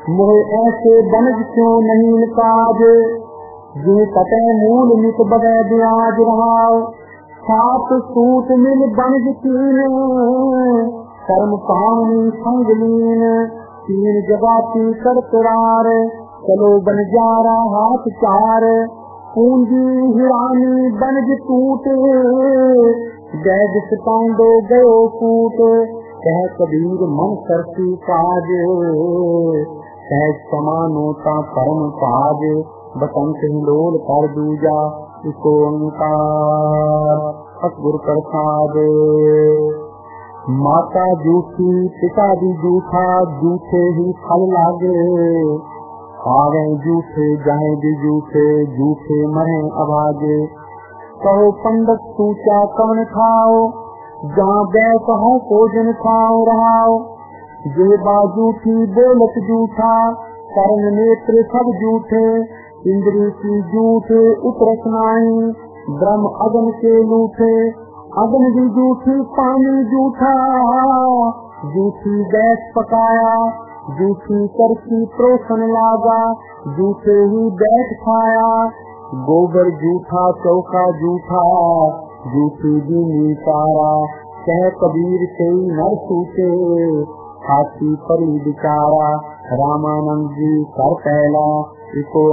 मोहे ऐसे बनज क्यों नहीं काज, जो कटे मूल नित बगै ब्याज रहाओ। सात सूत मिल बनज कीन, कर्म पावनी संग लीन। तीन जगाती कर तुरार, चलो बनजारा हाथ चार। पूंजी हिरानी बनज टूट, जय जिस पांडो गयो कूट। कह कबीर मन करती काज, सहज समानोता परम काज। बसंत हिलोल कर दूजा, इको ओंकार सतगुरु प्रसाद। माता जूठी पिता भी जूठा, जूठे ही फल लागे। आवे जूठे जाए भी जूठे, जूठे मरे अभागे। कहो पंडित सूचा कवन खाओ, जहाँ बैठ हो भोजन खाओ रहाओ। जेबा जूठी बोलत जूठा, कर्ण नेत्र सब जूठे। इंद्री की जूठ उतरस नाई, ब्रह्म अगन के लूठे। अगन भी जूठी पानी जूठा, जूठी गैस पकाया। जूठी करसी प्रोसन लागा, जूठे ही बैठ खाया। गोबर जूठा चौका जूठा, जूठी दीनी सारा। कह कबीर से नर सूचे, हाथी परी बिचारा। रामानंद जी कर पहला, इको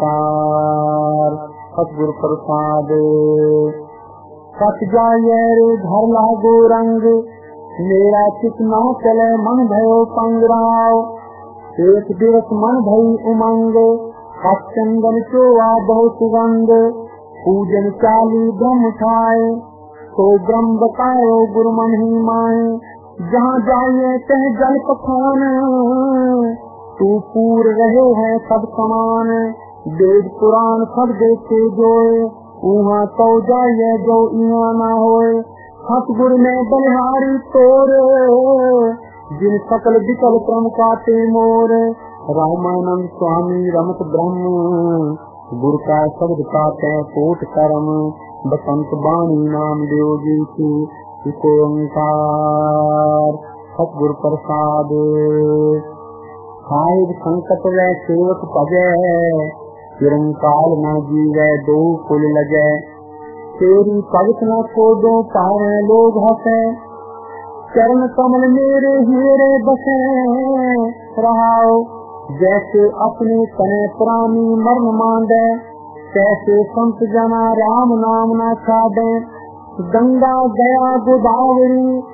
ओंकार सतगुरु प्रसाद। कट जाए रे घर लागो रंग, मेरा चित न चले मन भयो पंगराव। एक दिवस मन भई उमंग, चंदन चोवा बहु सुगंध। पूजन चाली ब्रह्म खाए, तो ब्रह्म बतायो गुरु मन ही माए। जहाँ जाइए तह जल पखान, तू पूर रहे है सब समान। वेद पुराण सब देखे जोए, उहाँ तो जाइए जो इहाँ ना होए। सतगुरु में बलिहारी तोर, जिन सकल विकल क्रम काटे मोर। रामानंद स्वामी रमत ब्रह्म, गुरु का शब्द काटे कोट कर्म। बसंत बाणी नाम देव जी की, इको ओंकार सतगुरु प्रसाद। साहिब संकट व सेवक पजे, चिरंकाल न जीवे दो कुल लगे। तेरी भगत न कोडो पावे लोग हसे, चरण कमल मेरे हीरे बसे। रहाओ जैसे अपने तने प्राणी मरण मांडे, कैसे संत जना राम नाम न छाड़े। गंगा गया गोदावरी,